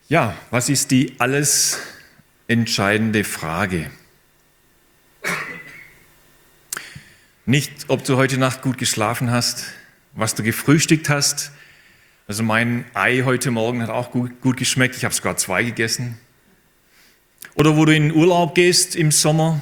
Ja, was ist die alles entscheidende Frage? Nicht, ob du heute Nacht gut geschlafen hast, was du gefrühstückt hast. Also mein Ei heute Morgen hat auch gut geschmeckt. Ich habe sogar 2 gegessen. Oder wo du in den Urlaub gehst im Sommer.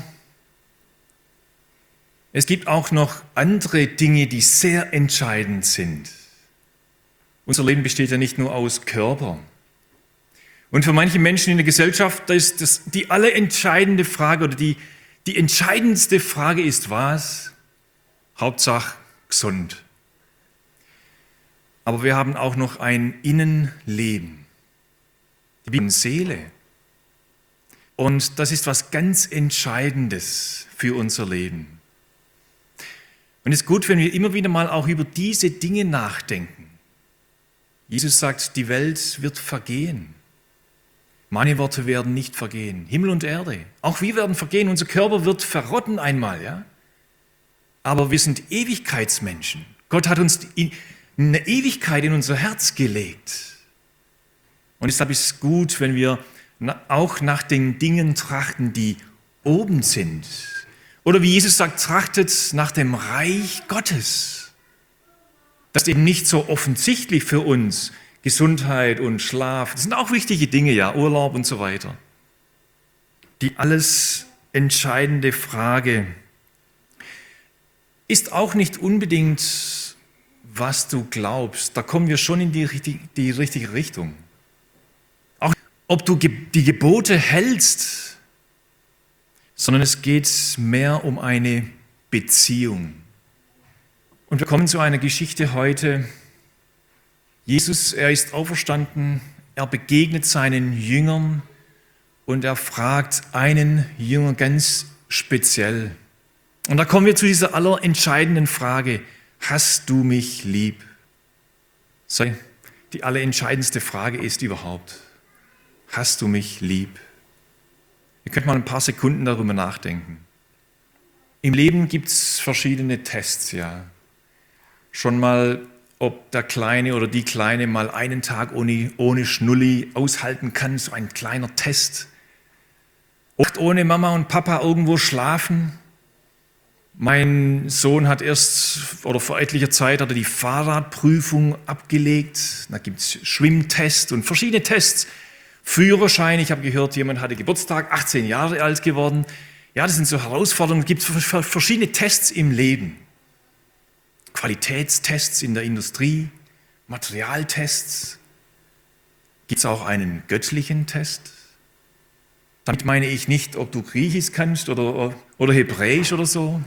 Es gibt auch noch andere Dinge, die sehr entscheidend sind. Unser Leben besteht ja nicht nur aus Körper. Und für manche Menschen in der Gesellschaft ist das die allerentscheidende Frage oder die entscheidendste Frage ist was? Hauptsache gesund. Aber wir haben auch noch ein Innenleben, die Seele. Und das ist was ganz Entscheidendes für unser Leben. Und es ist gut, wenn wir immer wieder mal auch über diese Dinge nachdenken. Jesus sagt, die Welt wird vergehen. Meine Worte werden nicht vergehen. Himmel und Erde, auch wir werden vergehen. Unser Körper wird verrotten einmal, ja. Aber wir sind Ewigkeitsmenschen. Gott hat uns eine Ewigkeit in unser Herz gelegt. Und deshalb ist es gut, wenn wir auch nach den Dingen trachten, die oben sind. Oder wie Jesus sagt, trachtet nach dem Reich Gottes. Das ist eben nicht so offensichtlich für uns. Gesundheit und Schlaf, das sind auch wichtige Dinge, ja, Urlaub und so weiter. Die alles entscheidende Frage ist auch nicht unbedingt, was du glaubst. Da kommen wir schon in die richtige Richtung. Auch ob du die Gebote hältst, sondern es geht mehr um eine Beziehung. Und wir kommen zu einer Geschichte heute. Jesus, er ist auferstanden, er begegnet seinen Jüngern und er fragt einen Jünger ganz speziell. Und da kommen wir zu dieser allerentscheidenden Frage, hast du mich lieb? Die allerentscheidendste Frage ist überhaupt, hast du mich lieb? Ihr könnt mal ein paar Sekunden darüber nachdenken. Im Leben gibt es verschiedene Tests, ja. Schon mal ob der Kleine oder die Kleine mal einen Tag ohne Schnulli aushalten kann, so ein kleiner Test. Oft ohne Mama und Papa irgendwo schlafen. Mein Sohn hat vor etlicher Zeit hat er die Fahrradprüfung abgelegt. Da gibt es Schwimmtests und verschiedene Tests. Führerschein, ich habe gehört, jemand hatte Geburtstag, 18 Jahre alt geworden. Ja, das sind so Herausforderungen. Es gibt verschiedene Tests im Leben. Qualitätstests in der Industrie, Materialtests. Gibt es auch einen göttlichen Test? Damit meine ich nicht, ob du Griechisch kannst oder Hebräisch oder so.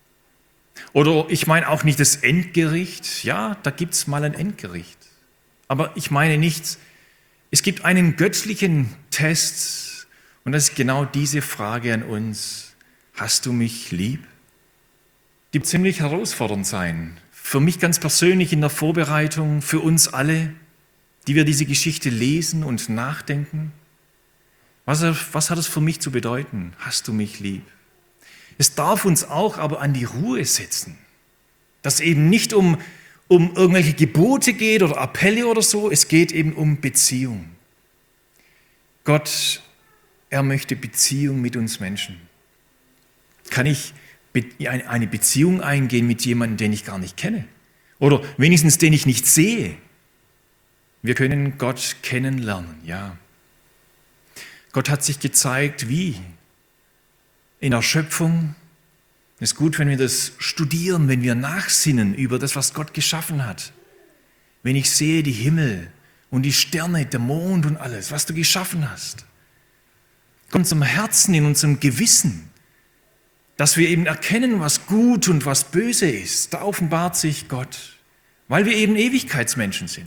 Oder ich meine auch nicht das Endgericht. Ja, da gibt es mal ein Endgericht. Aber ich meine nicht, es gibt einen göttlichen Test und das ist genau diese Frage an uns. Hast du mich lieb? Die ziemlich herausfordernd sein. Für mich ganz persönlich in der Vorbereitung, für uns alle, die wir diese Geschichte lesen und nachdenken. Was hat es für mich zu bedeuten? Hast du mich lieb? Es darf uns auch aber an die Ruhe setzen, dass es eben nicht um irgendwelche Gebote geht oder Appelle oder so, es geht eben um Beziehung. Gott, er möchte Beziehung mit uns Menschen. Kann ich eine Beziehung eingehen mit jemandem, den ich gar nicht kenne oder wenigstens den ich nicht sehe? Wir können Gott kennenlernen, ja. Gott hat sich gezeigt, wie? In der Schöpfung. Es ist gut, wenn wir das studieren, wenn wir nachsinnen über das, was Gott geschaffen hat. Wenn ich sehe die Himmel und die Sterne, der Mond und alles, was du geschaffen hast. In unserem Herzen, in unserem Gewissen, dass wir eben erkennen, was gut und was böse ist. Da offenbart sich Gott, weil wir eben Ewigkeitsmenschen sind.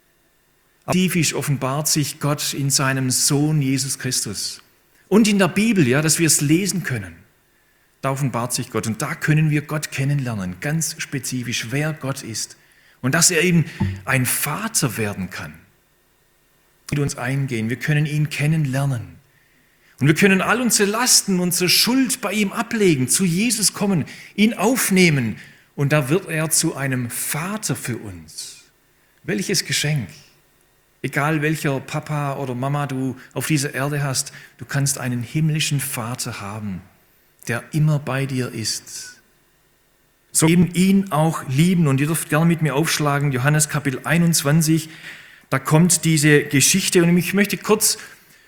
Tief offenbart sich Gott in seinem Sohn Jesus Christus. Und in der Bibel, ja, dass wir es lesen können. Da offenbart sich Gott und da können wir Gott kennenlernen, ganz spezifisch, wer Gott ist. Und dass er eben ein Vater werden kann. Mit uns eingehen, wir können ihn kennenlernen. Und wir können all unsere Lasten, unsere Schuld bei ihm ablegen, zu Jesus kommen, ihn aufnehmen. Und da wird er zu einem Vater für uns. Welches Geschenk! Egal welcher Papa oder Mama du auf dieser Erde hast, du kannst einen himmlischen Vater haben, der immer bei dir ist. So eben ihn auch lieben. Und ihr dürft gerne mit mir aufschlagen, Johannes Kapitel 21, da kommt diese Geschichte. Und ich möchte kurz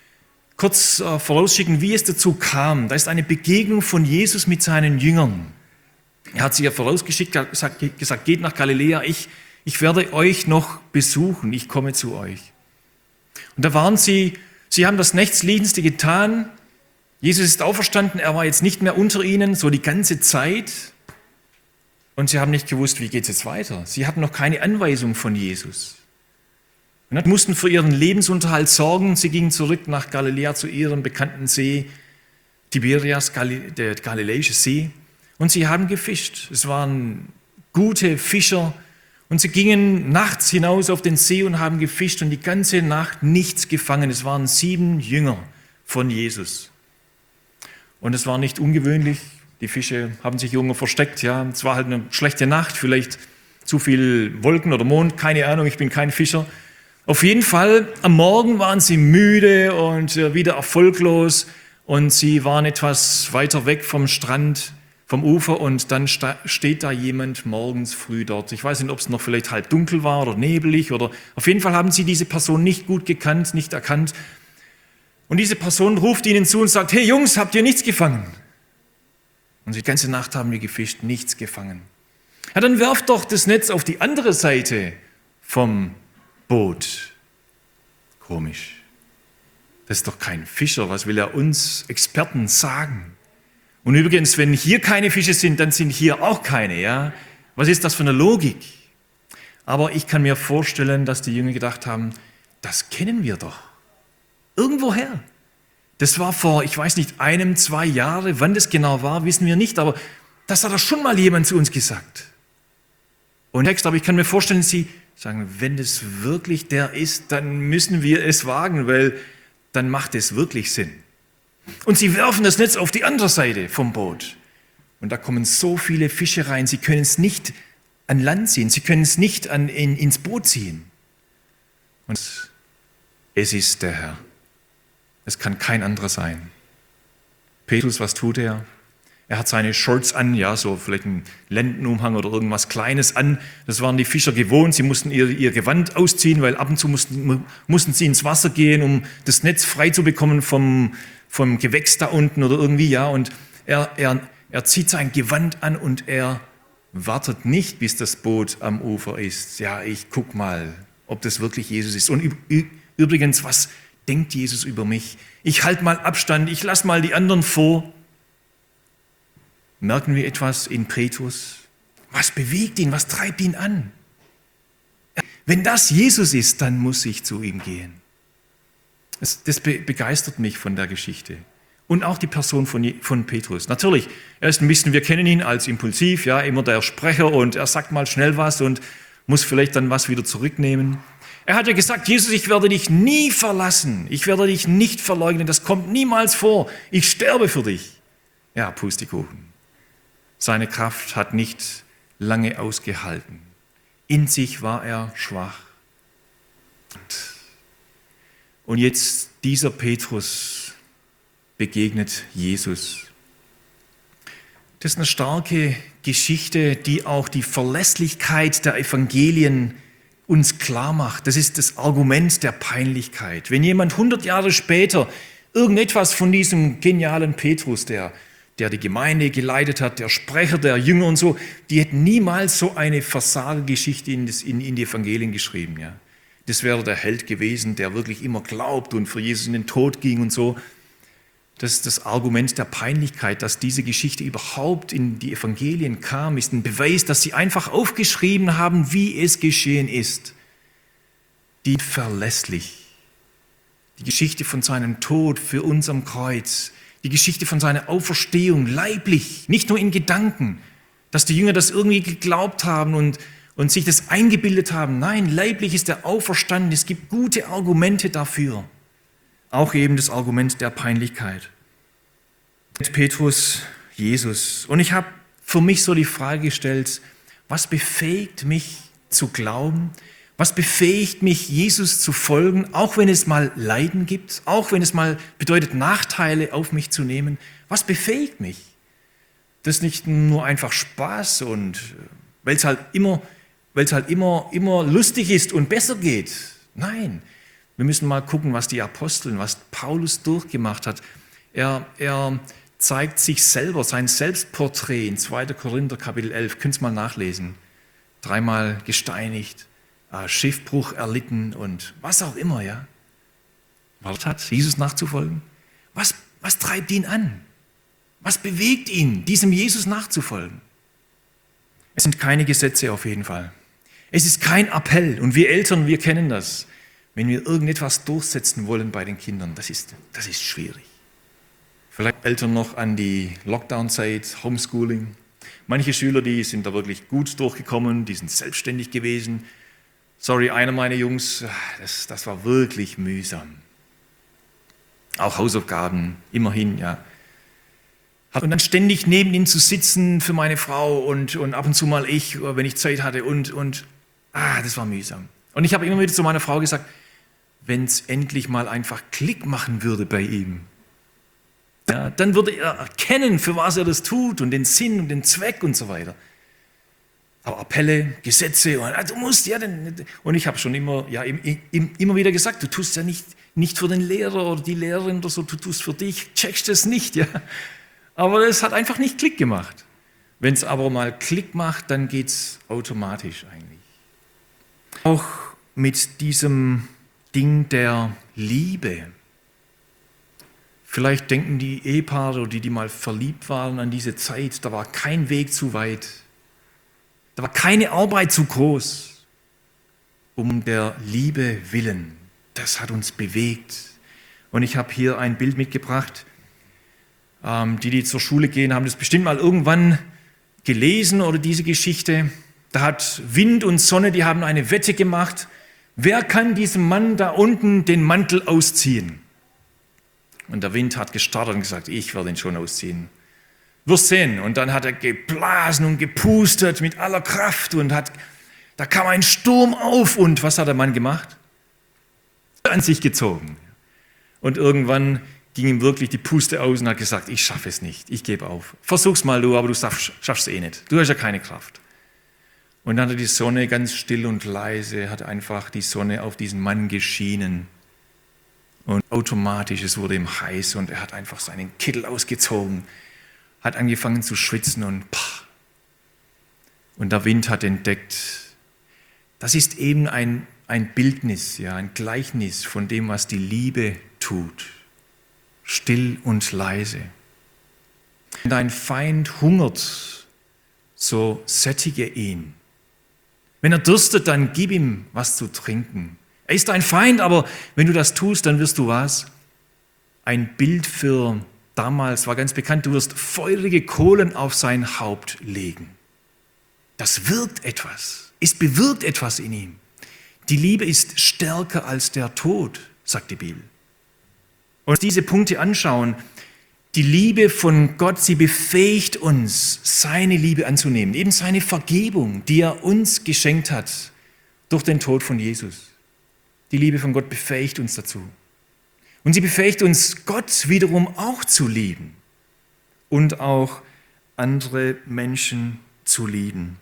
vorausschicken, wie es dazu kam. Da ist eine Begegnung von Jesus mit seinen Jüngern. Er hat sie ja vorausgeschickt, gesagt, geht nach Galiläa, ich werde euch noch besuchen, ich komme zu euch. Und da waren sie haben das Nächstliegendste getan. Jesus ist auferstanden, er war jetzt nicht mehr unter ihnen, so die ganze Zeit. Und sie haben nicht gewusst, wie geht es jetzt weiter. Sie hatten noch keine Anweisung von Jesus. Und mussten für ihren Lebensunterhalt sorgen. Sie gingen zurück nach Galiläa zu ihrem bekannten See, Tiberias, der Galiläische See. Und sie haben gefischt. Es waren gute Fischer. Und sie gingen nachts hinaus auf den See und haben gefischt und die ganze Nacht nichts gefangen. Es waren 7 Jünger von Jesus. Und es war nicht ungewöhnlich. Die Fische haben sich irgendwo versteckt. Ja, es war halt eine schlechte Nacht, vielleicht zu viel Wolken oder Mond, keine Ahnung, ich bin kein Fischer. Auf jeden Fall, am Morgen waren sie müde und wieder erfolglos und sie waren etwas weiter weg vom Strand, vom Ufer und dann steht da jemand morgens früh dort. Ich weiß nicht, ob es noch vielleicht halb dunkel war oder nebelig oder auf jeden Fall haben sie diese Person nicht gut gekannt, nicht erkannt. Und diese Person ruft ihnen zu und sagt, hey Jungs, habt ihr nichts gefangen? Und die ganze Nacht haben wir gefischt, nichts gefangen. Ja, dann werft doch das Netz auf die andere Seite vom Boot. Komisch. Das ist doch kein Fischer, was will er uns Experten sagen? Und übrigens, wenn hier keine Fische sind, dann sind hier auch keine, ja? Was ist das für eine Logik? Aber ich kann mir vorstellen, dass die Jünger gedacht haben, das kennen wir doch. Irgendwoher. Das war vor, ich weiß nicht, 1, 2 Jahre, wann das genau war, wissen wir nicht, aber das hat doch schon mal jemand zu uns gesagt. Und Text, aber ich kann mir vorstellen, sie sagen, wenn das wirklich der ist, dann müssen wir es wagen, weil dann macht es wirklich Sinn. Und sie werfen das Netz auf die andere Seite vom Boot. Und da kommen so viele Fische rein, sie können es nicht an Land ziehen, sie können es nicht ins Boot ziehen. Und es ist der Herr. Es kann kein anderer sein. Petrus, was tut er? Er hat seine Shorts an, ja, so vielleicht einen Lendenumhang oder irgendwas Kleines an. Das waren die Fischer gewohnt. Sie mussten ihr Gewand ausziehen, weil ab und zu mussten sie ins Wasser gehen, um das Netz frei zu bekommen vom Gewächs da unten oder irgendwie, ja. Und er zieht sein Gewand an und er wartet nicht, bis das Boot am Ufer ist. Ja, ich guck mal, ob das wirklich Jesus ist. Und übrigens, was denkt Jesus über mich? Ich halte mal Abstand, ich lasse mal die anderen vor. Merken wir etwas in Petrus? Was bewegt ihn? Was treibt ihn an? Wenn das Jesus ist, dann muss ich zu ihm gehen. Das begeistert mich von der Geschichte. Und auch die Person von Petrus. Natürlich, er ist ein bisschen, wir kennen ihn als impulsiv, ja, immer der Sprecher und er sagt mal schnell was und muss vielleicht dann was wieder zurücknehmen. Er hat ja gesagt, Jesus, ich werde dich nie verlassen. Ich werde dich nicht verleugnen. Das kommt niemals vor. Ich sterbe für dich. Ja, Pustekuchen. Seine Kraft hat nicht lange ausgehalten. In sich war er schwach. Und jetzt dieser Petrus begegnet Jesus. Das ist eine starke Geschichte, die auch die Verlässlichkeit der Evangelien uns klar macht. Das ist das Argument der Peinlichkeit. Wenn jemand 100 Jahre später irgendetwas von diesem genialen Petrus, der die Gemeinde geleitet hat, der Sprecher der Jünger und so, die hätten niemals so eine Versagergeschichte in die Evangelien geschrieben. Ja. Das wäre der Held gewesen, der wirklich immer glaubt und für Jesus in den Tod ging und so. Das ist das Argument der Peinlichkeit, dass diese Geschichte überhaupt in die Evangelien kam, ist ein Beweis, dass sie einfach aufgeschrieben haben, wie es geschehen ist. Die verlässlich. Die Geschichte von seinem Tod für uns am Kreuz, die Geschichte von seiner Auferstehung, leiblich, nicht nur in Gedanken, dass die Jünger das irgendwie geglaubt haben und sich das eingebildet haben. Nein, leiblich ist er auferstanden. Es gibt gute Argumente dafür. Auch eben das Argument der Peinlichkeit. Petrus, Jesus. Und ich habe für mich so die Frage gestellt, was befähigt mich zu glauben? Was befähigt mich, Jesus zu folgen, auch wenn es mal Leiden gibt, auch wenn es mal bedeutet, Nachteile auf mich zu nehmen? Was befähigt mich? Das ist nicht nur einfach Spaß und weil es halt immer lustig ist und besser geht. Nein, wir müssen mal gucken, was die Apostel, was Paulus durchgemacht hat. Er zeigt sich selber, sein Selbstporträt in 2. Korinther Kapitel 11. Könnt ihr mal nachlesen. 3-mal gesteinigt, Schiffbruch erlitten und was auch immer, ja. Was hat Jesus nachzufolgen? Was treibt ihn an? Was bewegt ihn, diesem Jesus nachzufolgen? Es sind keine Gesetze auf jeden Fall. Es ist kein Appell und wir Eltern, wir kennen das. Wenn wir irgendetwas durchsetzen wollen bei den Kindern, das ist schwierig. Vielleicht Eltern noch an die Lockdown-Zeit, Homeschooling. Manche Schüler, die sind da wirklich gut durchgekommen, die sind selbstständig gewesen. Sorry, einer meiner Jungs, das war wirklich mühsam. Auch Hausaufgaben, immerhin, ja. Und dann ständig neben ihm zu sitzen für meine Frau und ab und zu mal ich, wenn ich Zeit hatte das war mühsam. Und ich habe immer wieder zu meiner Frau gesagt, wenn es endlich mal einfach Klick machen würde bei ihm, ja, dann würde er erkennen, für was er das tut und den Sinn und den Zweck und so weiter. Aber Appelle, Gesetze, du musst ja, und ich habe schon immer wieder gesagt, du tust ja nicht für den Lehrer oder die Lehrerin oder so, du tust für dich, checkst es nicht, ja. Aber es hat einfach nicht Klick gemacht. Wenn es aber mal Klick macht, dann geht es automatisch eigentlich. Auch mit diesem Ding der Liebe. Vielleicht denken die Ehepaare oder die mal verliebt waren an diese Zeit, da war kein Weg zu weit. Da war keine Arbeit zu groß. Um der Liebe willen. Das hat uns bewegt. Und ich habe hier ein Bild mitgebracht. Die zur Schule gehen, haben das bestimmt mal irgendwann gelesen oder diese Geschichte. Da hat Wind und Sonne, die haben eine Wette gemacht. Wer kann diesem Mann da unten den Mantel ausziehen? Und der Wind hat gestartet und gesagt, ich werde ihn schon ausziehen. Wirst sehen. Und dann hat er geblasen und gepustet mit aller Kraft und da kam ein Sturm auf und was hat der Mann gemacht? An sich gezogen. Und irgendwann ging ihm wirklich die Puste aus und hat gesagt, ich schaffe es nicht, ich gebe auf. Versuch's mal du, aber du schaffst es eh nicht. Du hast ja keine Kraft. Und dann hat die Sonne ganz still und leise, hat einfach die Sonne auf diesen Mann geschienen. Und automatisch, es wurde ihm heiß und er hat einfach seinen Kittel ausgezogen, hat angefangen zu schwitzen und der Wind hat entdeckt, das ist eben ein Bildnis, ja, ein Gleichnis von dem, was die Liebe tut. Still und leise. Wenn dein Feind hungert, so sättige ihn. Wenn er dürstet, dann gib ihm was zu trinken. Er ist dein Feind, aber wenn du das tust, dann wirst du was? Ein Bild für damals war ganz bekannt, du wirst feurige Kohlen auf sein Haupt legen. Das wirkt etwas. Es bewirkt etwas in ihm. Die Liebe ist stärker als der Tod, sagt die Bibel. Und diese Punkte anschauen, die Liebe von Gott, sie befähigt uns, seine Liebe anzunehmen, eben seine Vergebung, die er uns geschenkt hat durch den Tod von Jesus. Die Liebe von Gott befähigt uns dazu. Und sie befähigt uns, Gott wiederum auch zu lieben und auch andere Menschen zu lieben.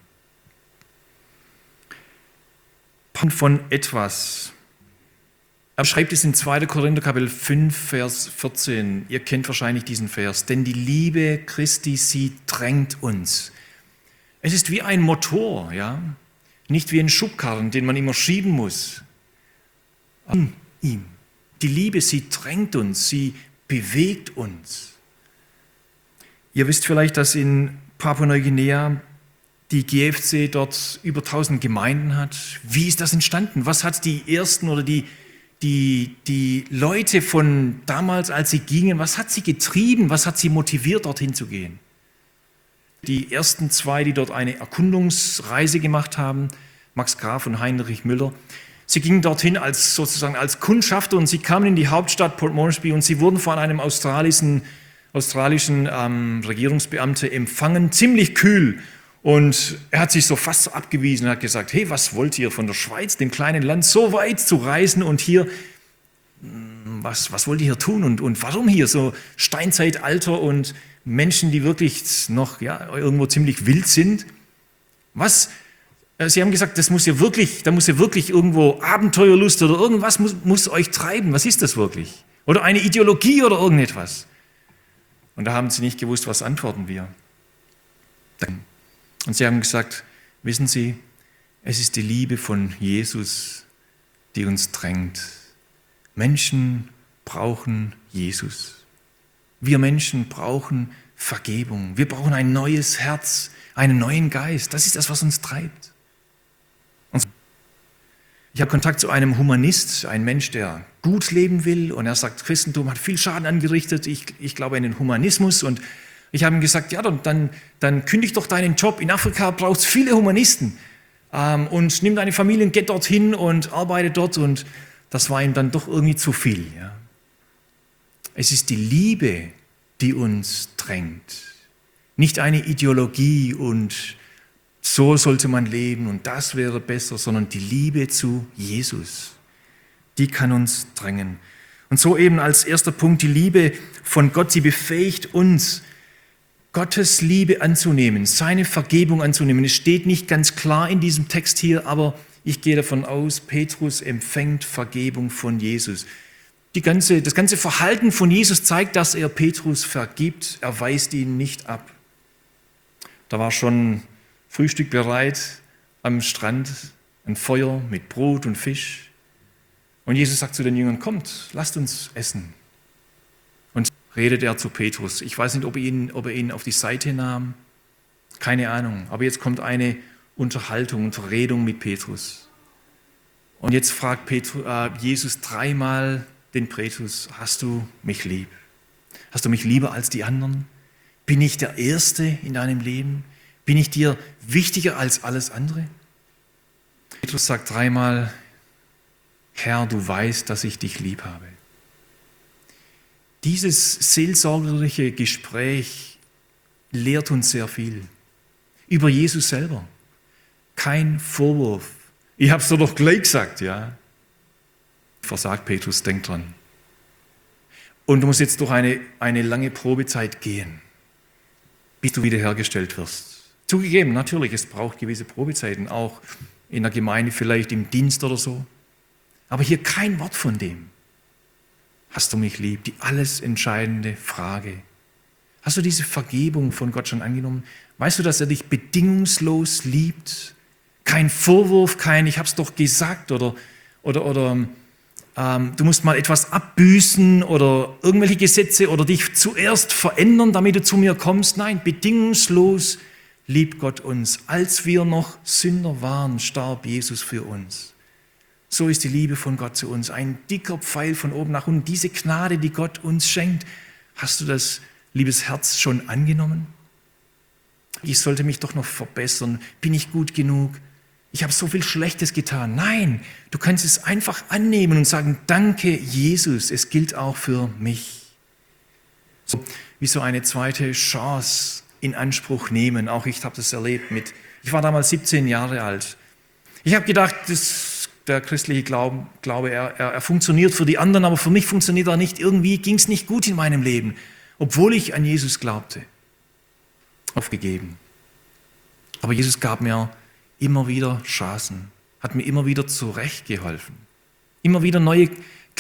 Von etwas. Er schreibt es in 2. Korinther Kapitel 5, Vers 14. Ihr kennt wahrscheinlich diesen Vers. Denn die Liebe Christi, sie drängt uns. Es ist wie ein Motor, ja, nicht wie ein Schubkarren, den man immer schieben muss. An ihm. Die Liebe, sie drängt uns, sie bewegt uns. Ihr wisst vielleicht, dass in Papua-Neuguinea die GFC dort über 1000 Gemeinden hat. Wie ist das entstanden? Was hat die ersten oder die Leute von damals, als sie gingen, was hat sie getrieben, was hat sie motiviert, dorthin zu gehen? Die ersten zwei, die dort eine Erkundungsreise gemacht haben, Max Graf und Heinrich Müller, sie gingen dorthin als Kundschafter und sie kamen in die Hauptstadt Port Moresby und sie wurden von einem australischen Regierungsbeamten empfangen, ziemlich kühl. Und er hat sich so fast so abgewiesen und hat gesagt, hey, was wollt ihr von der Schweiz, dem kleinen Land, so weit zu reisen und hier, was wollt ihr hier tun und warum hier so Steinzeitalter und Menschen, die wirklich noch irgendwo ziemlich wild sind? Was? Sie haben gesagt, da muss ja wirklich irgendwo Abenteuerlust oder irgendwas muss euch treiben. Was ist das wirklich? Oder eine Ideologie oder irgendetwas? Und da haben sie nicht gewusst, was antworten wir. Und sie haben gesagt, wissen Sie, es ist die Liebe von Jesus, die uns drängt. Menschen brauchen Jesus. Wir Menschen brauchen Vergebung. Wir brauchen ein neues Herz, einen neuen Geist. Das ist das, was uns treibt. Ich habe Kontakt zu einem Humanist, ein Mensch, der gut leben will, und er sagt, Christentum hat viel Schaden angerichtet, ich glaube an den Humanismus, und ich habe ihm gesagt, ja, dann kündig doch deinen Job, in Afrika braucht es viele Humanisten, und nimm deine Familie und geh dorthin und arbeite dort, und das war ihm dann doch irgendwie zu viel. Ja. Es ist die Liebe, die uns drängt, nicht eine Ideologie und so sollte man leben und das wäre besser, sondern die Liebe zu Jesus, die kann uns drängen. Und so eben als erster Punkt die Liebe von Gott, sie befähigt uns, Gottes Liebe anzunehmen, seine Vergebung anzunehmen. Es steht nicht ganz klar in diesem Text hier, aber ich gehe davon aus, Petrus empfängt Vergebung von Jesus. Das ganze Verhalten von Jesus zeigt, dass er Petrus vergibt, er weist ihn nicht ab. Da war schon Frühstück bereit am Strand, ein Feuer mit Brot und Fisch. Und Jesus sagt zu den Jüngern, kommt, lasst uns essen. Und redet er zu Petrus. Ich weiß nicht, ob er ihn auf die Seite nahm, keine Ahnung. Aber jetzt kommt eine Unterredung mit Petrus. Und jetzt fragt Jesus dreimal den Petrus, hast du mich lieb? Hast du mich lieber als die anderen? Bin ich der Erste in deinem Leben? Bin ich dir wichtiger als alles andere? Petrus sagt dreimal, Herr, du weißt, dass ich dich lieb habe. Dieses seelsorgerliche Gespräch lehrt uns sehr viel über Jesus selber. Kein Vorwurf. Ich habe es doch gleich gesagt, ja. Versagt Petrus, denk dran. Und du musst jetzt durch eine lange Probezeit gehen, bis du wiederhergestellt wirst. Zugegeben, natürlich, es braucht gewisse Probezeiten, auch in der Gemeinde, vielleicht im Dienst oder so. Aber hier kein Wort von dem. Hast du mich lieb? Die alles entscheidende Frage. Hast du diese Vergebung von Gott schon angenommen? Weißt du, dass er dich bedingungslos liebt? Kein Vorwurf, ich habe es doch gesagt oder du musst mal etwas abbüßen oder irgendwelche Gesetze oder dich zuerst verändern, damit du zu mir kommst. Nein, bedingungslos liebt Gott uns. Als wir noch Sünder waren, starb Jesus für uns. So ist die Liebe von Gott zu uns. Ein dicker Pfeil von oben nach unten. Diese Gnade, die Gott uns schenkt. Hast du das, liebes Herz, schon angenommen? Ich sollte mich doch noch verbessern. Bin ich gut genug? Ich habe so viel Schlechtes getan. Nein, du kannst es einfach annehmen und sagen, danke Jesus, es gilt auch für mich. So, wie so eine zweite Chance in Anspruch nehmen. Auch ich habe das erlebt ich war damals 17 Jahre alt. Ich habe gedacht, der christliche Glaube, er funktioniert für die anderen, aber für mich funktioniert er nicht. Irgendwie ging es nicht gut in meinem Leben, obwohl ich an Jesus glaubte. Aufgegeben. Aber Jesus gab mir immer wieder Chancen, hat mir immer wieder zurechtgeholfen, immer wieder neue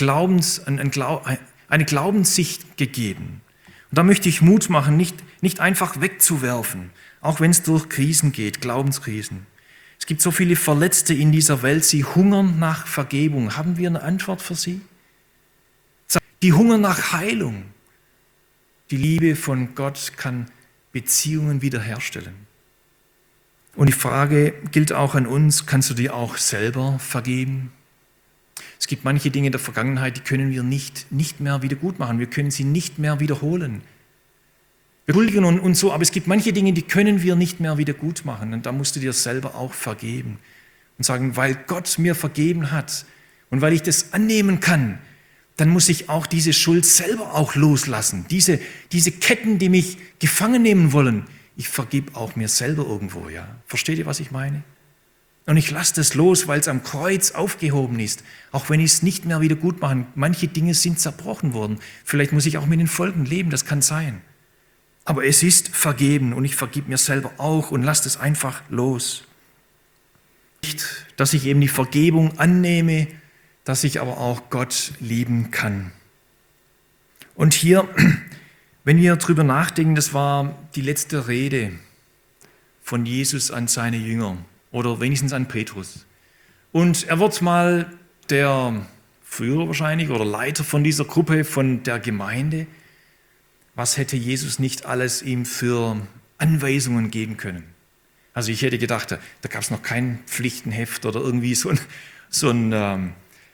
eine Glaubenssicht gegeben. Und da möchte ich Mut machen, nicht einfach wegzuwerfen, auch wenn es durch Krisen geht, Glaubenskrisen. Es gibt so viele Verletzte in dieser Welt, sie hungern nach Vergebung. Haben wir eine Antwort für sie? Die hungern nach Heilung. Die Liebe von Gott kann Beziehungen wiederherstellen. Und die Frage gilt auch an uns, kannst du dir auch selber vergeben? Es gibt manche Dinge in der Vergangenheit, die können wir nicht mehr wieder gut machen. Wir können sie nicht mehr wiederholen. Beschuldigen und so, aber es gibt manche Dinge, die können wir nicht mehr wieder gut machen. Und da musst du dir selber auch vergeben. Und sagen, weil Gott mir vergeben hat und weil ich das annehmen kann, dann muss ich auch diese Schuld selber auch loslassen. Diese Ketten, die mich gefangen nehmen wollen, ich vergib auch mir selber irgendwo, ja. Versteht ihr, was ich meine? Und ich lasse das los, weil es am Kreuz aufgehoben ist. Auch wenn ich es nicht mehr wieder gut machen. Manche Dinge sind zerbrochen worden. Vielleicht muss ich auch mit den Folgen leben, das kann sein. Aber es ist vergeben und ich vergib mir selber auch und lasse das einfach los. Nicht, dass ich eben die Vergebung annehme, dass ich aber auch Gott lieben kann. Und hier, wenn wir darüber nachdenken, das war die letzte Rede von Jesus an seine Jünger oder wenigstens an Petrus. Und er wird mal der Führer wahrscheinlich oder Leiter von dieser Gruppe, von der Gemeinde. Was hätte Jesus nicht alles ihm für Anweisungen geben können? Also ich hätte gedacht, da gab es noch kein Pflichtenheft oder irgendwie so ein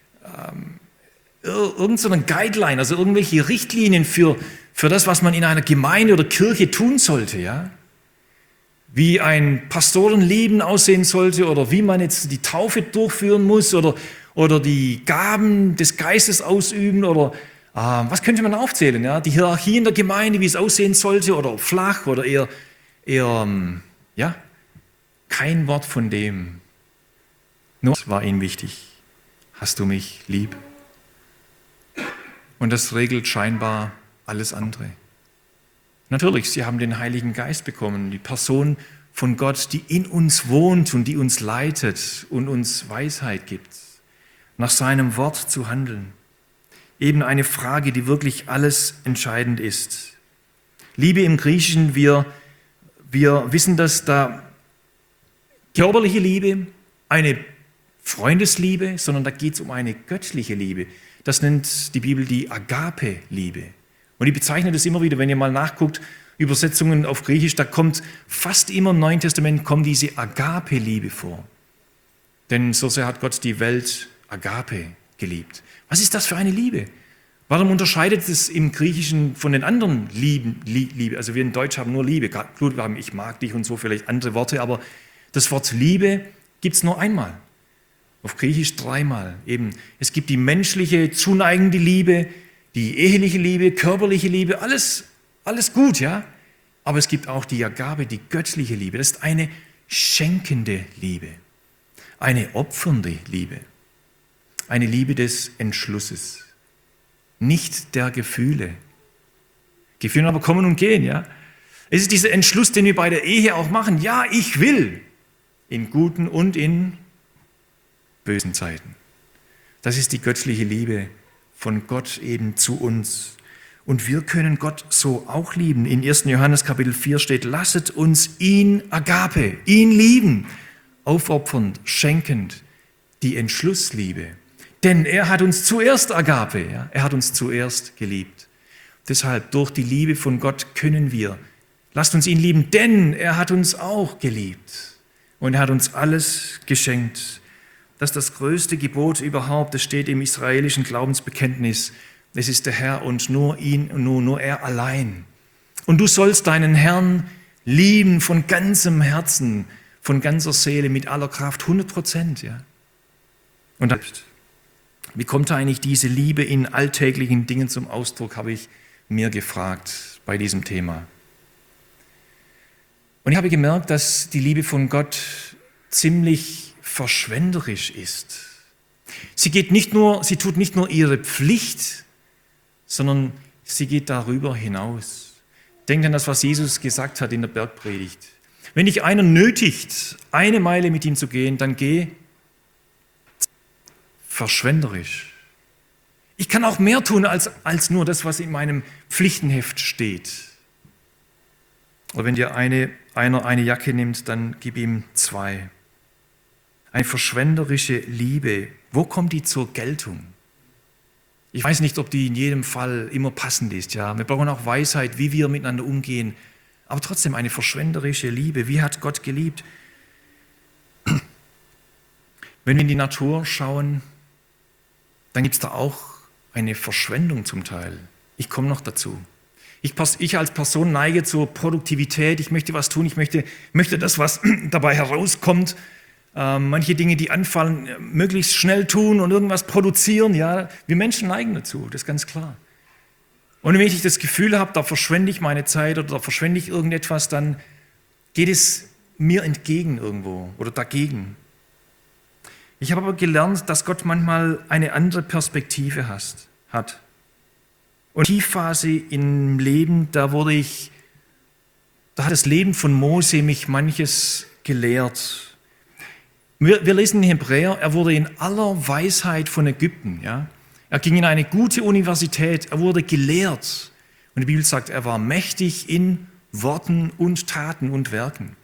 Guideline, also irgendwelche Richtlinien für das, was man in einer Gemeinde oder Kirche tun sollte, ja? Wie ein Pastorenleben aussehen sollte oder wie man jetzt die Taufe durchführen muss oder die Gaben des Geistes ausüben oder was könnte man aufzählen? Ja? Die Hierarchie in der Gemeinde, wie es aussehen sollte oder flach oder eher ja, kein Wort von dem. Nur war ihnen wichtig. Hast du mich lieb? Und das regelt scheinbar alles andere. Natürlich, sie haben den Heiligen Geist bekommen, die Person von Gott, die in uns wohnt und die uns leitet und uns Weisheit gibt, nach seinem Wort zu handeln. Eben eine Frage, die wirklich alles entscheidend ist. Liebe im Griechischen, wir wissen, dass da körperliche Liebe, eine Freundesliebe, sondern da geht es um eine göttliche Liebe. Das nennt die Bibel die Agape-Liebe. Und die bezeichnet es immer wieder, wenn ihr mal nachguckt, Übersetzungen auf Griechisch, da kommt fast immer im Neuen Testament kommt diese Agape-Liebe vor. Denn so sehr hat Gott die Welt Agape geliebt. Was ist das für eine Liebe? Warum unterscheidet es im Griechischen von den anderen Liebe? Also wir in Deutsch haben nur Liebe. Gut, wir haben ich mag dich und so vielleicht andere Worte, aber das Wort Liebe gibt es nur einmal. Auf Griechisch dreimal. Eben, es gibt die menschliche, zuneigende Liebe, die eheliche Liebe, körperliche Liebe, alles gut, ja. Aber es gibt auch die Agape, die göttliche Liebe. Das ist eine schenkende Liebe, eine opfernde Liebe, eine Liebe des Entschlusses, nicht der Gefühle. Gefühle aber kommen und gehen, ja. Es ist dieser Entschluss, den wir bei der Ehe auch machen. Ja, ich will, in guten und in bösen Zeiten. Das ist die göttliche Liebe von Gott eben zu uns. Und wir können Gott so auch lieben. In 1. Johannes Kapitel 4 steht, lasset uns ihn Agape, ihn lieben, aufopfernd, schenkend, die Entschlussliebe. Denn er hat uns zuerst Agape, ja? Er hat uns zuerst geliebt. Deshalb, durch die Liebe von Gott können wir, lasst uns ihn lieben, denn er hat uns auch geliebt. Und er hat uns alles geschenkt. Das ist das größte Gebot überhaupt, das steht im israelischen Glaubensbekenntnis. Es ist der Herr und nur ihn und nur er allein. Und du sollst deinen Herrn lieben von ganzem Herzen, von ganzer Seele, mit aller Kraft, 100%. Ja. Und wie kommt eigentlich diese Liebe in alltäglichen Dingen zum Ausdruck, habe ich mir gefragt bei diesem Thema. Und ich habe gemerkt, dass die Liebe von Gott ziemlich verschwenderisch ist. Sie tut nicht nur ihre Pflicht, sondern sie geht darüber hinaus. Denkt an das, was Jesus gesagt hat in der Bergpredigt. Wenn dich einer nötigt, 1 Meile mit ihm zu gehen, dann geh verschwenderisch. Ich kann auch mehr tun als nur das, was in meinem Pflichtenheft steht. Oder wenn dir einer eine Jacke nimmt, dann gib ihm 2. Eine verschwenderische Liebe, wo kommt die zur Geltung? Ich weiß nicht, ob die in jedem Fall immer passend ist. Ja? Wir brauchen auch Weisheit, wie wir miteinander umgehen. Aber trotzdem eine verschwenderische Liebe. Wie hat Gott geliebt? Wenn wir in die Natur schauen, dann gibt es da auch eine Verschwendung zum Teil. Ich komme noch dazu. Ich als Person neige zur Produktivität. Ich möchte was tun. Ich möchte das, was dabei herauskommt, manche Dinge, die anfallen, möglichst schnell tun und irgendwas produzieren. Ja, wir Menschen neigen dazu, das ist ganz klar. Und wenn ich das Gefühl habe, da verschwende ich meine Zeit oder da verschwende ich irgendetwas, dann geht es mir entgegen irgendwo oder dagegen. Ich habe aber gelernt, dass Gott manchmal eine andere Perspektive hat. Und die Tiefphase im Leben, da hat das Leben von Mose mich manches gelehrt. Wir lesen in Hebräer, er wurde in aller Weisheit von Ägypten. Ja? Er ging in eine gute Universität, er wurde gelehrt. Und die Bibel sagt, er war mächtig in Worten und Taten und Werken.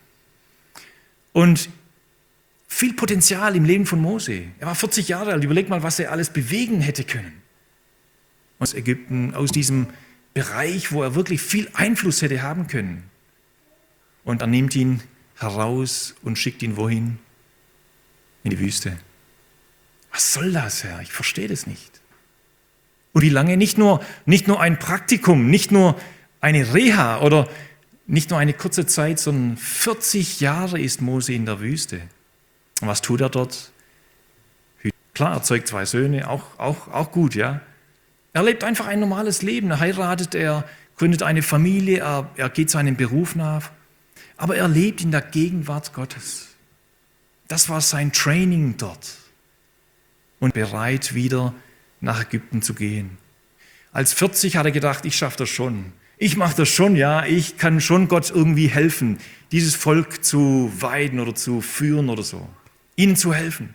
Und viel Potenzial im Leben von Mose. Er war 40 Jahre alt, überleg mal, was er alles bewegen hätte können. Aus Ägypten, aus diesem Bereich, wo er wirklich viel Einfluss hätte haben können. Und er nimmt ihn heraus und schickt ihn wohin? In die Wüste. Was soll das, Herr? Ich verstehe das nicht. Und wie lange? Nicht nur ein Praktikum, nicht nur eine Reha oder nicht nur eine kurze Zeit, sondern 40 Jahre ist Mose in der Wüste. Und was tut er dort? Klar, er zeugt 2 Söhne, auch gut, ja. Er lebt einfach ein normales Leben. Er heiratet, er gründet eine Familie, er geht seinem Beruf nach. Aber er lebt in der Gegenwart Gottes. Das war sein Training dort. Und bereit, wieder nach Ägypten zu gehen. Als 40 hat er gedacht, ich schaffe das schon. Ich mache das schon, ja. Ich kann schon Gott irgendwie helfen, dieses Volk zu weiden oder zu führen oder so. Ihnen zu helfen.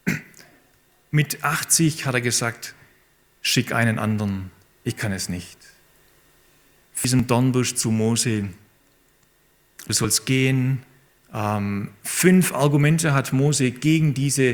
Mit 80 hat er gesagt, schick einen anderen, ich kann es nicht. Diesem Dornbusch zu Mose, du sollst gehen. 5 Argumente hat Mose gegen dieses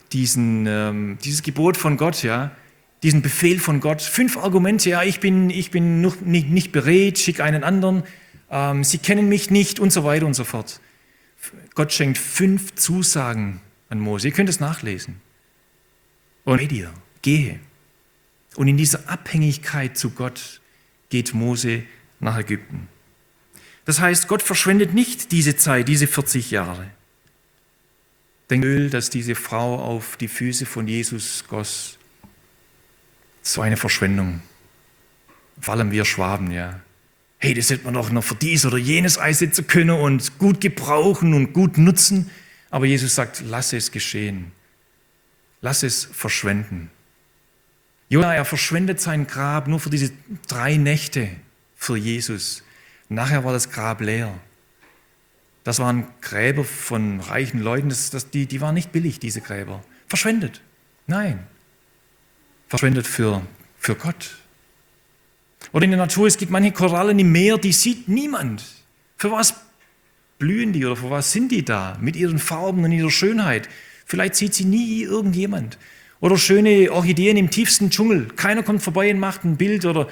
Gebot von Gott, ja, diesen Befehl von Gott. 5 Argumente, ja, ich bin noch nicht bereit, schick einen anderen, sie kennen mich nicht und so weiter und so fort. Gott schenkt 5 Zusagen an Mose. Ihr könnt es nachlesen. Und bei dir, gehe. Und in dieser Abhängigkeit zu Gott geht Mose nach Ägypten. Das heißt, Gott verschwendet nicht diese Zeit, diese 40 Jahre. Den Öl, das diese Frau auf die Füße von Jesus goss, so eine Verschwendung. Vor allem wir Schwaben, ja. Hey, das hätte man doch noch für dies oder jenes einsetzen können und gut gebrauchen und gut nutzen. Aber Jesus sagt, lass es geschehen. Lass es verschwenden. Jona, er verschwendet sein Grab nur für diese 3 Nächte für Jesus. Nachher war das Grab leer. Das waren Gräber von reichen Leuten, die waren nicht billig, diese Gräber. Verschwendet. Nein. Verschwendet für Gott. Oder in der Natur, es gibt manche Korallen im Meer, die sieht niemand. Für was blühen die oder für was sind die da? Mit ihren Farben und ihrer Schönheit. Vielleicht sieht sie nie irgendjemand. Oder schöne Orchideen im tiefsten Dschungel. Keiner kommt vorbei und macht ein Bild oder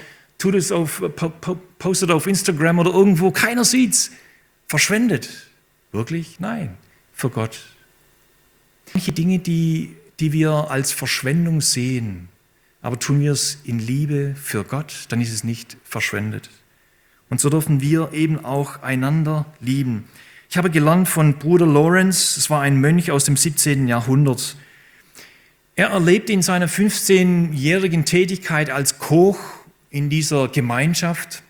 postet auf Instagram oder irgendwo. Keiner sieht's. Verschwendet. Wirklich? Nein. Für Gott. Manche Dinge, die wir als Verschwendung sehen, aber tun wir es in Liebe für Gott, dann ist es nicht verschwendet. Und so dürfen wir eben auch einander lieben. Ich habe gelernt von Bruder Lawrence, es war ein Mönch aus dem 17. Jahrhundert. Er erlebte in seiner 15-jährigen Tätigkeit als Koch in dieser Gemeinschaft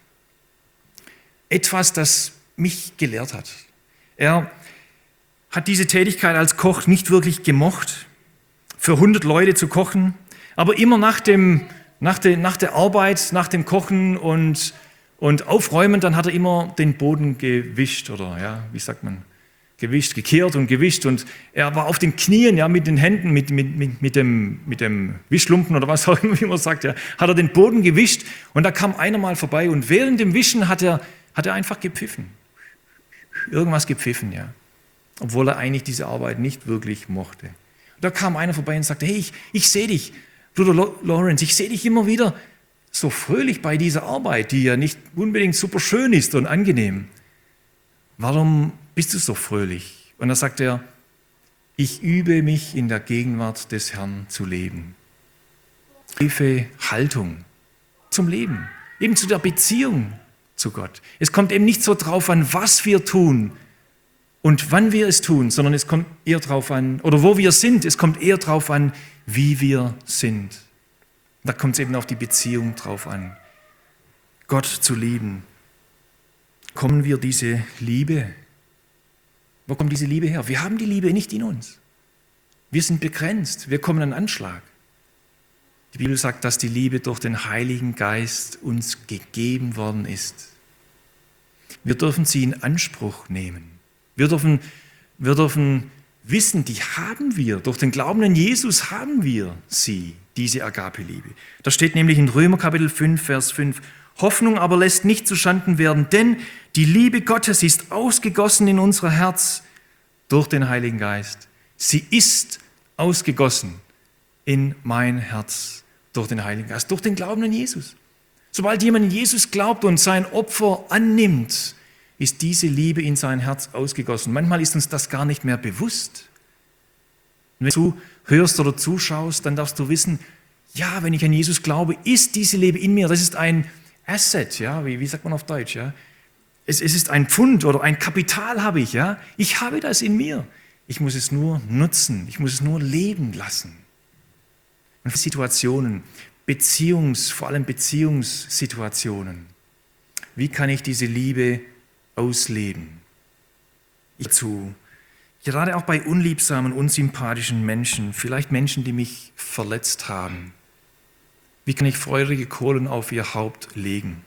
etwas, das mich gelehrt hat. Er hat diese Tätigkeit als Koch nicht wirklich gemocht, für 100 Leute zu kochen, aber immer nach der Arbeit, nach dem Kochen und Aufräumen, dann hat er immer den Boden gewischt oder, ja, wie sagt man, gewischt, gekehrt und gewischt und er war auf den Knien, ja, mit den Händen, mit dem Wischlumpen oder was auch immer, wie man sagt, ja, hat er den Boden gewischt und da kam einer mal vorbei und während dem Wischen hat er einfach gepfiffen. Irgendwas gepfiffen, ja. Obwohl er eigentlich diese Arbeit nicht wirklich mochte. Und da kam einer vorbei und sagte, hey, ich sehe dich, Bruder Lawrence, ich sehe dich immer wieder so fröhlich bei dieser Arbeit, die ja nicht unbedingt super schön ist und angenehm. Warum bist du so fröhlich? Und da sagt er, ich übe mich in der Gegenwart des Herrn zu leben. Tiefe Haltung zum Leben, eben zu der Beziehung zu Gott. Es kommt eben nicht so drauf an, was wir tun und wann wir es tun, sondern es kommt eher drauf an, oder wo wir sind, es kommt eher drauf an, wie wir sind. Da kommt es eben auf die Beziehung drauf an. Gott zu lieben. Kommen wir diese Liebe Wo kommt diese Liebe her? Wir haben die Liebe nicht in uns. Wir sind begrenzt, wir kommen an Anschlag. Die Bibel sagt, dass die Liebe durch den Heiligen Geist uns gegeben worden ist. Wir dürfen sie in Anspruch nehmen. Wir dürfen wissen, die haben wir. Durch den Glauben an Jesus haben wir sie, diese Agape-Liebe. Da steht nämlich in Römer Kapitel 5, Vers 5, Hoffnung aber lässt nicht zuschanden werden, denn die Liebe Gottes ist ausgegossen in unser Herz durch den Heiligen Geist. Sie ist ausgegossen in mein Herz durch den Heiligen Geist, durch den Glauben an Jesus. Sobald jemand an Jesus glaubt und sein Opfer annimmt, ist diese Liebe in sein Herz ausgegossen. Manchmal ist uns das gar nicht mehr bewusst. Und wenn du hörst oder zuschaust, dann darfst du wissen, ja, wenn ich an Jesus glaube, ist diese Liebe in mir. Das ist ein Asset, ja, wie sagt man auf Deutsch, ja? Es ist ein Pfund oder ein Kapital habe ich, ja. Ich habe das in mir. Ich muss es nur nutzen, ich muss es nur leben lassen. Und Situationen, vor allem Beziehungssituationen. Wie kann ich diese Liebe ausleben? Gerade auch bei unliebsamen, unsympathischen Menschen, vielleicht Menschen, die mich verletzt haben. Wie kann ich feurige Kohlen auf ihr Haupt legen?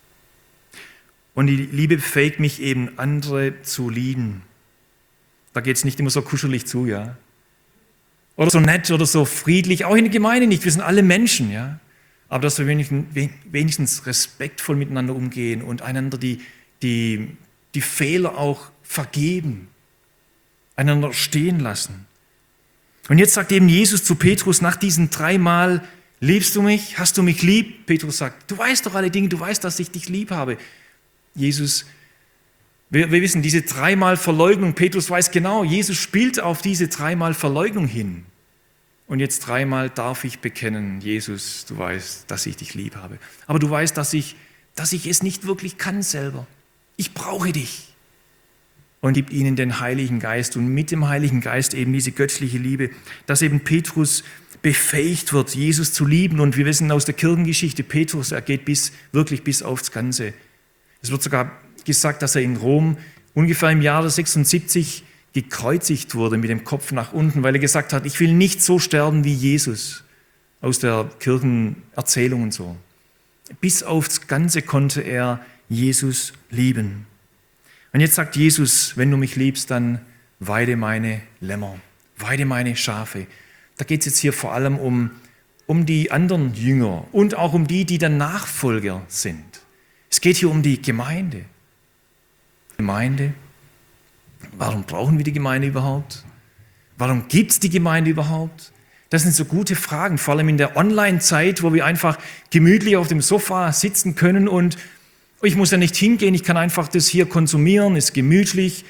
Und die Liebe befähigt mich eben, andere zu lieben. Da geht es nicht immer so kuschelig zu, ja. Oder so nett oder so friedlich, auch in der Gemeinde nicht. Wir sind alle Menschen, ja. Aber dass wir wenigstens respektvoll miteinander umgehen und einander die Fehler auch vergeben, einander stehen lassen. Und jetzt sagt eben Jesus zu Petrus nach diesen 3 Mal, liebst du mich? Hast du mich lieb? Petrus sagt, du weißt doch alle Dinge, du weißt, dass ich dich lieb habe. Jesus, wir wissen, diese 3 Mal Verleugnung, Petrus weiß genau, Jesus spielt auf diese 3 Mal Verleugnung hin. Und jetzt 3 Mal darf ich bekennen, Jesus, du weißt, dass ich dich lieb habe. Aber du weißt, dass ich es nicht wirklich kann selber. Ich brauche dich. Und gib ihnen den Heiligen Geist und mit dem Heiligen Geist eben diese göttliche Liebe, dass eben Petrus befähigt wird, Jesus zu lieben. Und wir wissen aus der Kirchengeschichte, Petrus, er geht wirklich bis aufs Ganze. Es wird sogar gesagt, dass er in Rom ungefähr im Jahre 76 gekreuzigt wurde mit dem Kopf nach unten, weil er gesagt hat, ich will nicht so sterben wie Jesus, aus der Kirchenerzählung und so. Bis aufs Ganze konnte er Jesus lieben. Und jetzt sagt Jesus, wenn du mich liebst, dann weide meine Lämmer, weide meine Schafe. Da geht es jetzt hier vor allem um die anderen Jünger und auch um die dann Nachfolger sind. Es geht hier um die Gemeinde. Gemeinde. Warum brauchen wir die Gemeinde überhaupt? Warum gibt es die Gemeinde überhaupt? Das sind so gute Fragen, vor allem in der Online-Zeit, wo wir einfach gemütlich auf dem Sofa sitzen können und ich muss ja nicht hingehen, ich kann einfach das hier konsumieren, ist gemütlich.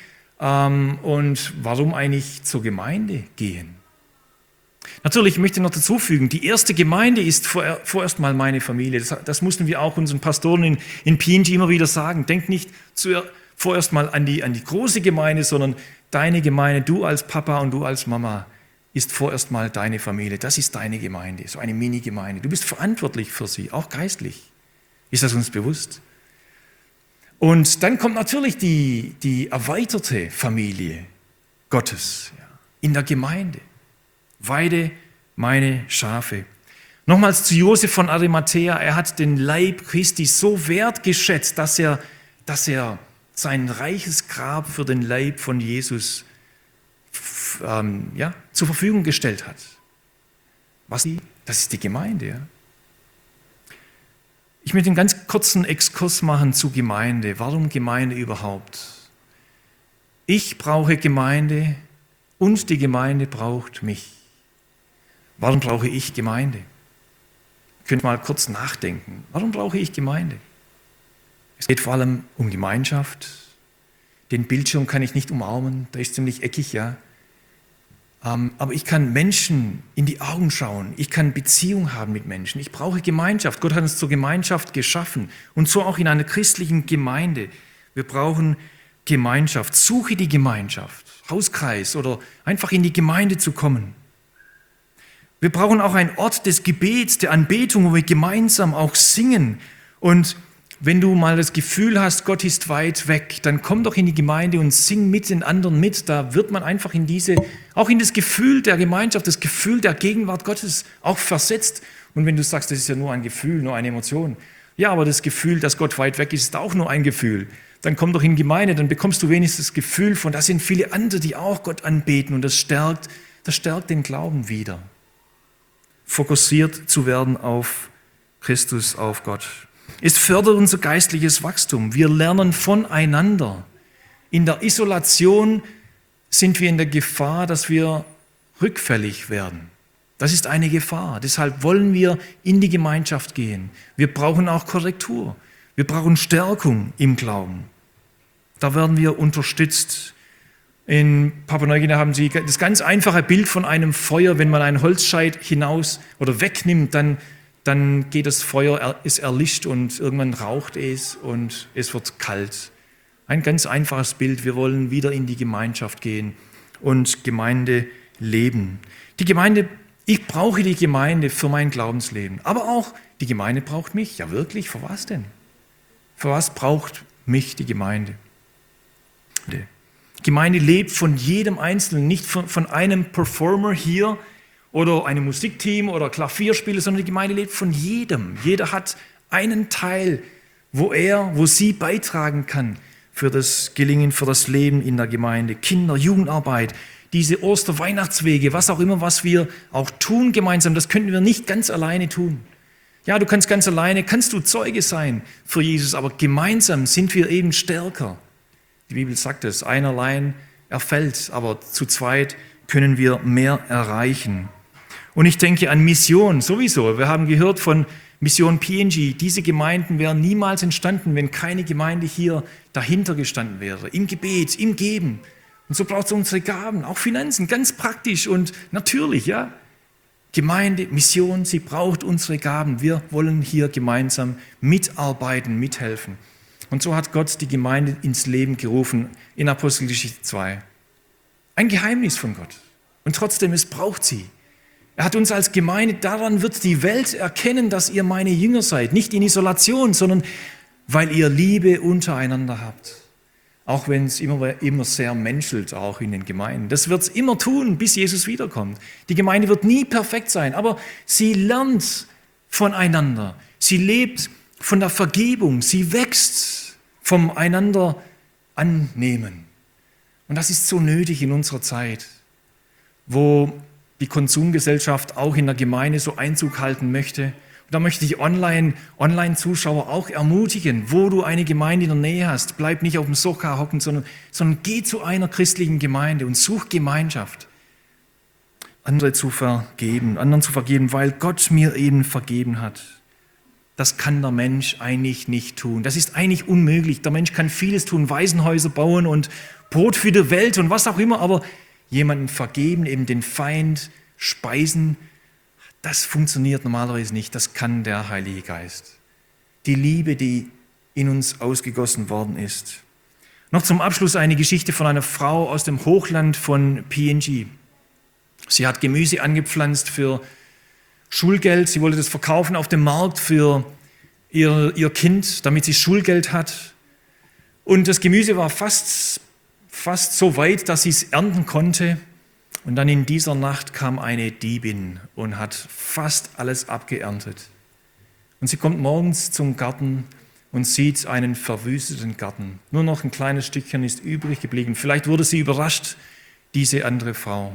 Und warum eigentlich zur Gemeinde gehen? Natürlich, ich möchte noch dazu fügen, die erste Gemeinde ist vorerst mal meine Familie. Das mussten wir auch unseren Pastoren in PNG immer wieder sagen. Denk nicht vorerst mal an die große Gemeinde, sondern deine Gemeinde, du als Papa und du als Mama, ist vorerst mal deine Familie. Das ist deine Gemeinde, so eine Mini-Gemeinde. Du bist verantwortlich für sie, auch geistlich. Ist das uns bewusst? Und dann kommt natürlich die erweiterte Familie Gottes in der Gemeinde. Weide meine Schafe. Nochmals zu Josef von Arimathea, er hat den Leib Christi so wertgeschätzt, dass er sein reiches Grab für den Leib von Jesus zur Verfügung gestellt hat. Das ist die Gemeinde. Ja? Ich möchte einen ganz kurzen Exkurs machen zu Gemeinde. Warum Gemeinde überhaupt? Ich brauche Gemeinde und die Gemeinde braucht mich. Warum brauche ich Gemeinde? Ihr könnt mal kurz nachdenken. Warum brauche ich Gemeinde? Es geht vor allem um Gemeinschaft. Den Bildschirm kann ich nicht umarmen, der ist ziemlich eckig, ja. Aber ich kann Menschen in die Augen schauen. Ich kann Beziehung haben mit Menschen. Ich brauche Gemeinschaft. Gott hat uns zur Gemeinschaft geschaffen. Und so auch in einer christlichen Gemeinde. Wir brauchen Gemeinschaft. Suche die Gemeinschaft. Hauskreis oder einfach in die Gemeinde zu kommen. Wir brauchen auch einen Ort des Gebets, der Anbetung, wo wir gemeinsam auch singen und wenn du mal das Gefühl hast, Gott ist weit weg, dann komm doch in die Gemeinde und sing mit den anderen mit. Da wird man einfach auch in das Gefühl der Gemeinschaft, das Gefühl der Gegenwart Gottes auch versetzt. Und wenn du sagst, das ist ja nur ein Gefühl, nur eine Emotion. Ja, aber das Gefühl, dass Gott weit weg ist, ist auch nur ein Gefühl. Dann komm doch in die Gemeinde, dann bekommst du wenigstens das Gefühl von, da sind viele andere, die auch Gott anbeten. Und das stärkt den Glauben wieder. Fokussiert zu werden auf Christus, auf Gott. Es fördert unser geistliches Wachstum. Wir lernen voneinander. In der Isolation sind wir in der Gefahr, dass wir rückfällig werden. Das ist eine Gefahr. Deshalb wollen wir in die Gemeinschaft gehen. Wir brauchen auch Korrektur. Wir brauchen Stärkung im Glauben. Da werden wir unterstützt. In Papua-Neuguinea haben sie das ganz einfache Bild von einem Feuer. Wenn man einen Holzscheit hinaus oder wegnimmt, dann geht das Feuer, es erlischt und irgendwann raucht es und es wird kalt. Ein ganz einfaches Bild. Wir wollen wieder in die Gemeinschaft gehen und Gemeinde leben. Ich brauche die Gemeinde für mein Glaubensleben. Aber auch die Gemeinde braucht mich. Ja wirklich, für was denn? Für was braucht mich die Gemeinde? Die Gemeinde lebt von jedem Einzelnen, nicht von einem Performer hier oder einem Musikteam oder Klavierspieler, sondern die Gemeinde lebt von jedem. Jeder hat einen Teil, wo sie beitragen kann für das Gelingen, für das Leben in der Gemeinde. Kinder, Jugendarbeit, diese Oster-Weihnachtswege, was auch immer, was wir auch tun gemeinsam, das könnten wir nicht ganz alleine tun. Ja, du kannst ganz alleine, kannst du Zeuge sein für Jesus, aber gemeinsam sind wir eben stärker. Die Bibel sagt es, einer allein erfällt, aber zu zweit können wir mehr erreichen. Und ich denke an Mission sowieso. Wir haben gehört von Mission PNG. Diese Gemeinden wären niemals entstanden, wenn keine Gemeinde hier dahinter gestanden wäre. Im Gebet, im Geben. Und so braucht es unsere Gaben, auch Finanzen, ganz praktisch und natürlich, ja. Gemeinde, Mission, sie braucht unsere Gaben. Wir wollen hier gemeinsam mitarbeiten, mithelfen. Und so hat Gott die Gemeinde ins Leben gerufen in Apostelgeschichte 2. Ein Geheimnis von Gott. Und trotzdem, es braucht sie. Er hat uns als Gemeinde, daran wird die Welt erkennen, dass ihr meine Jünger seid. Nicht in Isolation, sondern weil ihr Liebe untereinander habt. Auch wenn es immer sehr menschelt, auch in den Gemeinden. Das wird es immer tun, bis Jesus wiederkommt. Die Gemeinde wird nie perfekt sein, aber sie lernt voneinander. Sie lebt von der Vergebung. Sie wächst vom einander annehmen. Und das ist so nötig in unserer Zeit, wo die Konsumgesellschaft auch in der Gemeinde so Einzug halten möchte. Und da möchte ich Online-Zuschauer auch ermutigen, wo du eine Gemeinde in der Nähe hast, bleib nicht auf dem Sofa hocken, sondern geh zu einer christlichen Gemeinde und such Gemeinschaft. Anderen zu vergeben, weil Gott mir eben vergeben hat. Das kann der Mensch eigentlich nicht tun. Das ist eigentlich unmöglich. Der Mensch kann vieles tun, Waisenhäuser bauen und Brot für die Welt und was auch immer, aber jemanden vergeben, eben den Feind speisen, das funktioniert normalerweise nicht. Das kann der Heilige Geist. Die Liebe, die in uns ausgegossen worden ist. Noch zum Abschluss eine Geschichte von einer Frau aus dem Hochland von PNG. Sie hat Gemüse angepflanzt für Schulgeld. Sie wollte das verkaufen auf dem Markt für ihr Kind, damit sie Schulgeld hat. Und das Gemüse war fast so weit, dass sie es ernten konnte. Und dann in dieser Nacht kam eine Diebin und hat fast alles abgeerntet. Und sie kommt morgens zum Garten und sieht einen verwüsteten Garten. Nur noch ein kleines Stückchen ist übrig geblieben. Vielleicht wurde sie überrascht, diese andere Frau.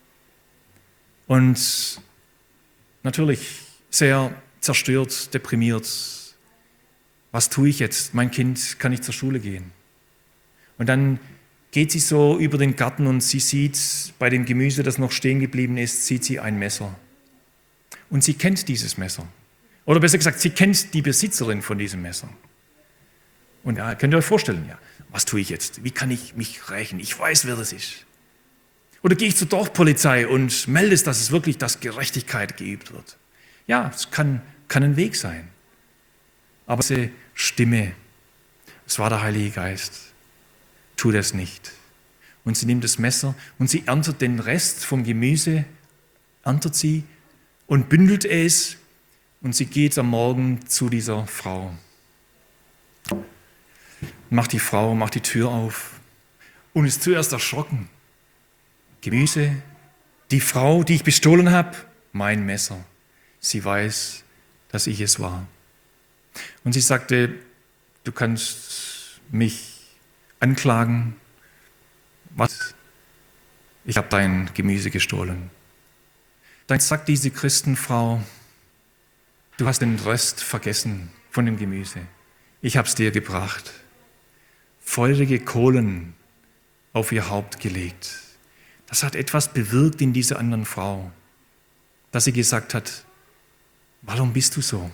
Und natürlich sehr zerstört, deprimiert. Was tue ich jetzt? Mein Kind kann nicht zur Schule gehen. Und dann geht sie so über den Garten und sie sieht bei dem Gemüse, das noch stehen geblieben ist, sieht sie ein Messer. Und sie kennt dieses Messer. Oder besser gesagt, sie kennt die Besitzerin von diesem Messer. Und ja, könnt ihr euch vorstellen, ja, was tue ich jetzt? Wie kann ich mich rächen? Ich weiß, wer das ist. Oder gehe ich zur Dorfpolizei und melde es, dass es wirklich, dass Gerechtigkeit geübt wird. Ja, es kann ein Weg sein. Aber diese Stimme, es war der Heilige Geist. Tu das nicht. Und sie nimmt das Messer und sie erntet den Rest vom Gemüse, erntet sie und bündelt es und sie geht am Morgen zu dieser Frau. macht die Tür auf und ist zuerst erschrocken. Gemüse, die Frau, die ich bestohlen habe, mein Messer. Sie weiß, dass ich es war. Und sie sagte, du kannst mich anklagen. Was? Ich habe dein Gemüse gestohlen. Dann sagt diese Christenfrau, du hast den Rest vergessen von dem Gemüse. Ich habe es dir gebracht. Feurige Kohlen auf ihr Haupt gelegt. Das hat etwas bewirkt in dieser anderen Frau, dass sie gesagt hat, warum bist du so?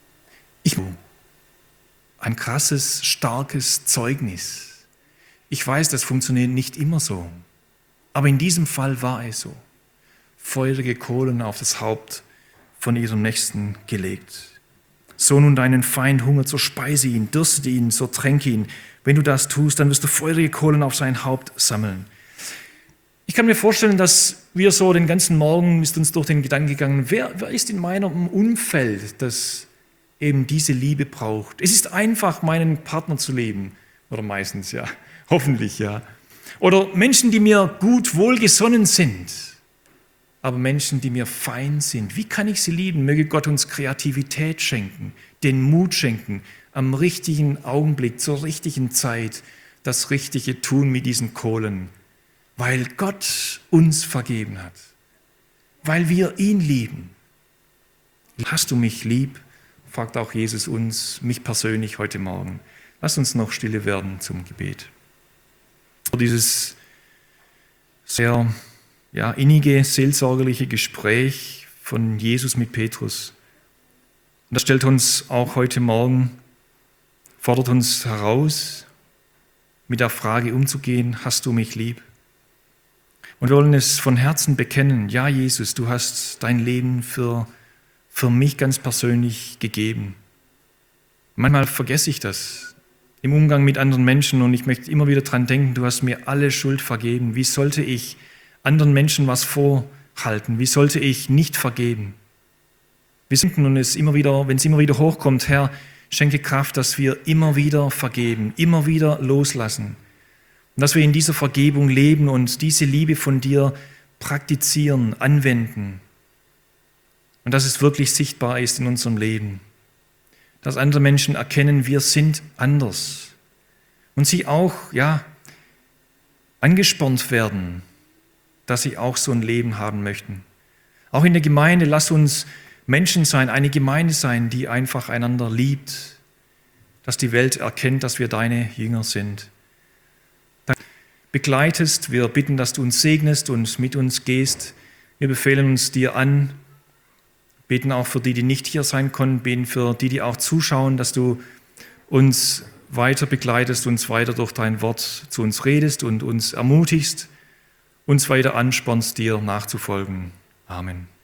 Ein krasses, starkes Zeugnis. Ich weiß, das funktioniert nicht immer so, aber in diesem Fall war es so. Feurige Kohlen auf das Haupt von ihrem Nächsten gelegt. So nun deinen Feind hungert, so speise ihn, dürste ihn, so tränke ihn. Wenn du das tust, dann wirst du feurige Kohlen auf sein Haupt sammeln. Ich kann mir vorstellen, dass wir so den ganzen Morgen ist uns durch den Gedanken gegangen, wer ist in meinem Umfeld, das eben diese Liebe braucht. Es ist einfach, meinen Partner zu lieben. Oder meistens, ja. Hoffentlich, ja. Oder Menschen, die mir gut wohlgesonnen sind. Aber Menschen, die mir fein sind. Wie kann ich sie lieben? Möge Gott uns Kreativität schenken, den Mut schenken, am richtigen Augenblick, zur richtigen Zeit das Richtige tun mit diesen Kohlen. Weil Gott uns vergeben hat. Weil wir ihn lieben. Hast du mich lieb? Fragt auch Jesus uns, mich persönlich heute Morgen. Lass uns noch stille werden zum Gebet. Dieses sehr innige, seelsorgerliche Gespräch von Jesus mit Petrus. Und das stellt uns auch heute Morgen, fordert uns heraus, mit der Frage umzugehen, hast du mich lieb? Und wir wollen es von Herzen bekennen, ja Jesus, du hast dein Leben für mich ganz persönlich gegeben. Manchmal vergesse ich das im Umgang mit anderen Menschen und ich möchte immer wieder dran denken, du hast mir alle Schuld vergeben. Wie sollte ich anderen Menschen was vorhalten? Wie sollte ich nicht vergeben? Wir sinken und wenn es immer wieder hochkommt, Herr, schenke Kraft, dass wir immer wieder vergeben, immer wieder loslassen. Und dass wir in dieser Vergebung leben und diese Liebe von dir praktizieren, anwenden. Und dass es wirklich sichtbar ist in unserem Leben. Dass andere Menschen erkennen, wir sind anders. Und sie auch, angespornt werden, dass sie auch so ein Leben haben möchten. Auch in der Gemeinde, lass uns Menschen sein, eine Gemeinde sein, die einfach einander liebt. Dass die Welt erkennt, dass wir deine Jünger sind. Begleitest, wir bitten, dass du uns segnest und mit uns gehst. Wir befehlen uns dir an, beten auch für die, die nicht hier sein konnten, beten für die, die auch zuschauen, dass du uns weiter begleitest, uns weiter durch dein Wort zu uns redest und uns ermutigst, uns weiter anspornst, dir nachzufolgen. Amen.